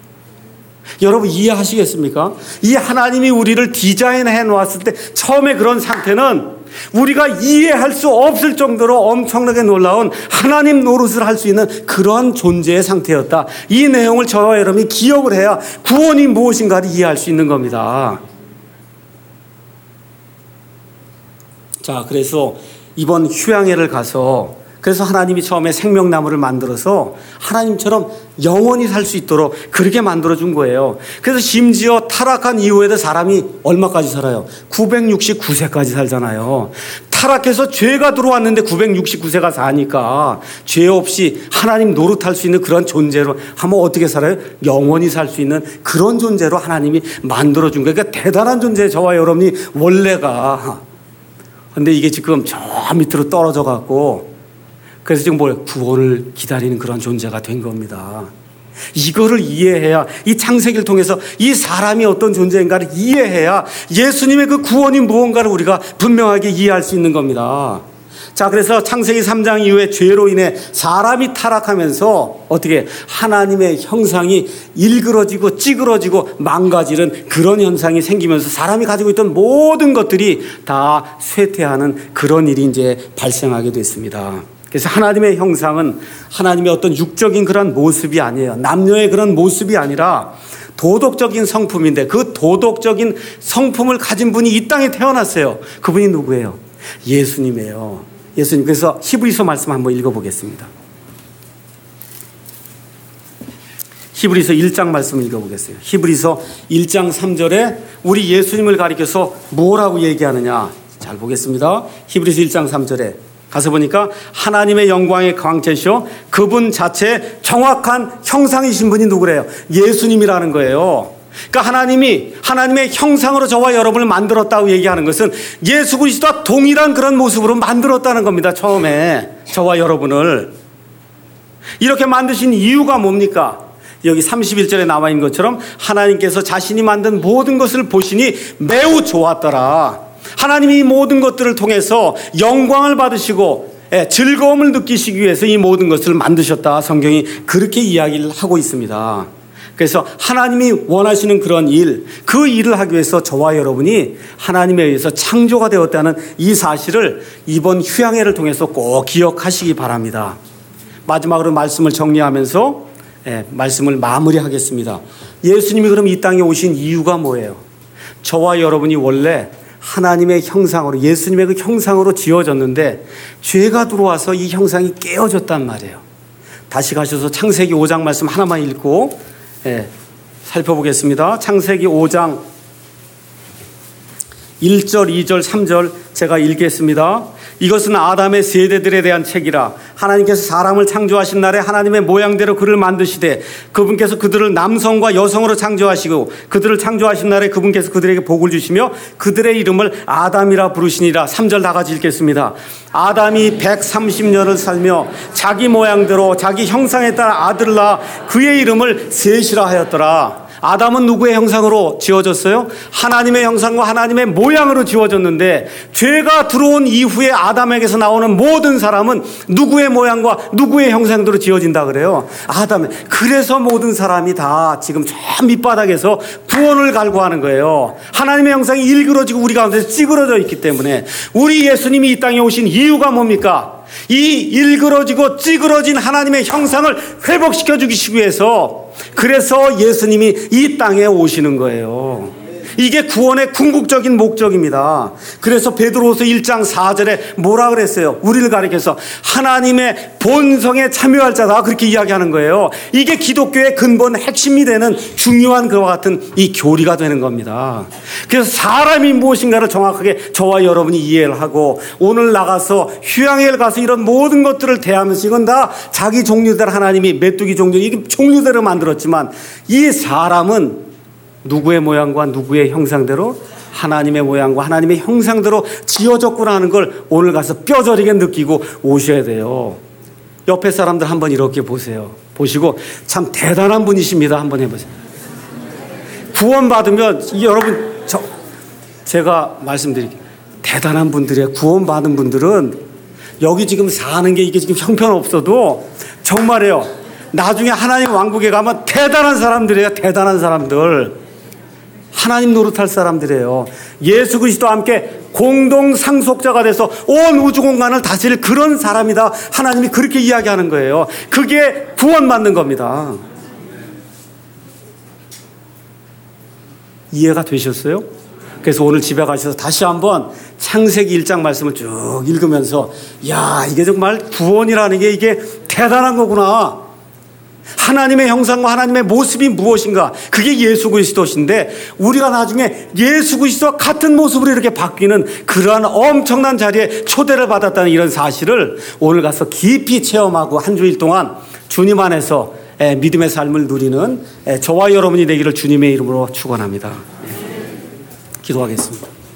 여러분 이해하시겠습니까? 이 하나님이 우리를 디자인해 놓았을 때 처음에 그런 상태는 우리가 이해할 수 없을 정도로 엄청나게 놀라운 하나님 노릇을 할 수 있는 그런 존재의 상태였다. 이 내용을 저와 여러분이 기억을 해야 구원이 무엇인가를 이해할 수 있는 겁니다. 자, 그래서 이번 휴양회를 가서, 그래서 하나님이 처음에 생명나무를 만들어서 하나님처럼 영원히 살 수 있도록 그렇게 만들어준 거예요. 그래서 심지어 타락한 이후에도 사람이 얼마까지 살아요? 구백육십구 세까지 살잖아요. 타락해서 죄가 들어왔는데 구백육십구 세가 사니까 죄 없이 하나님 노릇할 수 있는 그런 존재로 하면 어떻게 살아요? 영원히 살 수 있는 그런 존재로 하나님이 만들어준 거예요. 그러니까 대단한 존재예요. 저와 여러분이 원래가. 근데 이게 지금 저 밑으로 떨어져 갖고, 그래서 지금 뭘 구원을 기다리는 그런 존재가 된 겁니다. 이거를 이해해야, 이 창세기를 통해서 이 사람이 어떤 존재인가를 이해해야 예수님의 그 구원이 무언가를 우리가 분명하게 이해할 수 있는 겁니다. 자, 그래서 창세기 삼 장 이후에 죄로 인해 사람이 타락하면서 어떻게 하나님의 형상이 일그러지고 찌그러지고 망가지는 그런 현상이 생기면서 사람이 가지고 있던 모든 것들이 다 쇠퇴하는 그런 일이 이제 발생하게 됐습니다. 그래서 하나님의 형상은 하나님의 어떤 육적인 그런 모습이 아니에요. 남녀의 그런 모습이 아니라 도덕적인 성품인데, 그 도덕적인 성품을 가진 분이 이 땅에 태어났어요. 그분이 누구예요? 예수님이에요. 예수님. 그래서 히브리서 말씀 한번 읽어보겠습니다. 히브리서 일 장 말씀을 읽어보겠어요. 히브리서 일 장 삼 절에 우리 예수님을 가리켜서 뭐라고 얘기하느냐. 잘 보겠습니다. 히브리서 일 장 삼 절에 가서 보니까 하나님의 영광의 광채시오, 그분 자체의 정확한 형상이신 분이 누구래요? 예수님이라는 거예요. 그러니까 하나님이 하나님의 형상으로 저와 여러분을 만들었다고 얘기하는 것은 예수 그리스도와 동일한 그런 모습으로 만들었다는 겁니다. 처음에 저와 여러분을 이렇게 만드신 이유가 뭡니까? 여기 삼십일 절에 나와 있는 것처럼 하나님께서 자신이 만든 모든 것을 보시니 매우 좋았더라. 하나님이 이 모든 것들을 통해서 영광을 받으시고 즐거움을 느끼시기 위해서 이 모든 것을 만드셨다. 성경이 그렇게 이야기를 하고 있습니다. 그래서 하나님이 원하시는 그런 일, 그 일을 하기 위해서 저와 여러분이 하나님에 의해서 창조가 되었다는 이 사실을 이번 휴양회를 통해서 꼭 기억하시기 바랍니다. 마지막으로 말씀을 정리하면서 예, 말씀을 마무리하겠습니다. 예수님이 그럼 이 땅에 오신 이유가 뭐예요? 저와 여러분이 원래 하나님의 형상으로, 예수님의 그 형상으로 지어졌는데 죄가 들어와서 이 형상이 깨어졌단 말이에요. 다시 가셔서 창세기 오 장 말씀 하나만 읽고 예, 살펴보겠습니다. 창세기 오 장 일 절, 이 절, 삼 절 제가 읽겠습니다. 이것은 아담의 세대들에 대한 책이라. 하나님께서 사람을 창조하신 날에 하나님의 모양대로 그를 만드시되 그분께서 그들을 남성과 여성으로 창조하시고 그들을 창조하신 날에 그분께서 그들에게 복을 주시며 그들의 이름을 아담이라 부르시니라. 삼 절 다 같이 읽겠습니다. 아담이 백삼십 년을 살며 자기 모양대로 자기 형상에 따라 아들을 낳아 그의 이름을 셋이라 하였더라. 아담은 누구의 형상으로 지어졌어요? 하나님의 형상과 하나님의 모양으로 지어졌는데 죄가 들어온 이후에 아담에게서 나오는 모든 사람은 누구의 모양과 누구의 형상대로 지어진다 그래요? 아담. 그래서 모든 사람이 다 지금 저 밑바닥에서 구원을 갈구하는 거예요. 하나님의 형상이 일그러지고 우리 가운데서 찌그러져 있기 때문에 우리 예수님이 이 땅에 오신 이유가 뭡니까? 이 일그러지고 찌그러진 하나님의 형상을 회복시켜 주기 위해서, 그래서 예수님이 이 땅에 오시는 거예요. 이게 구원의 궁극적인 목적입니다. 그래서 베드로후서 일 장 사 절에 뭐라 그랬어요? 우리를 가리켜서 하나님의 본성에 참여할 자다, 그렇게 이야기하는 거예요. 이게 기독교의 근본 핵심이 되는 중요한 그와 같은 이 교리가 되는 겁니다. 그래서 사람이 무엇인가를 정확하게 저와 여러분이 이해를 하고 오늘 나가서 휴양회를 가서 이런 모든 것들을 대하면서 이건 다 자기 종류대로 하나님이 메뚜기 종류, 이게 종류대로 만들었지만 이 사람은 누구의 모양과 누구의 형상대로, 하나님의 모양과 하나님의 형상대로 지어졌구나 하는 걸 오늘 가서 뼈저리게 느끼고 오셔야 돼요. 옆에 사람들 한번 이렇게 보세요. 보시고 참 대단한 분이십니다 한번 해보세요. 구원받으면 여러분, 저 제가 말씀드릴게요. 대단한 분들이에요. 구원받은 분들은 여기 지금 사는 게 이게 지금 형편없어도 정말이에요. 나중에 하나님 왕국에 가면 대단한 사람들이에요. 대단한 사람들. 하나님 노릇할 사람들이에요. 예수 그리스도와 함께 공동 상속자가 돼서 온 우주 공간을 다스릴 그런 사람이다. 하나님이 그렇게 이야기하는 거예요. 그게 구원받는 겁니다. 이해가 되셨어요? 그래서 오늘 집에 가셔서 다시 한번 창세기 일 장 말씀을 쭉 읽으면서 야, 이게 정말 구원이라는 게 이게 대단한 거구나. 하나님의 형상과 하나님의 모습이 무엇인가? 그게 예수 그리스도신데 우리가 나중에 예수 그리스도와 같은 모습으로 이렇게 바뀌는 그러한 엄청난 자리에 초대를 받았다는 이런 사실을 오늘 가서 깊이 체험하고 한 주일 동안 주님 안에서 믿음의 삶을 누리는 저와 여러분이 되기를 주님의 이름으로 축원합니다. 기도하겠습니다.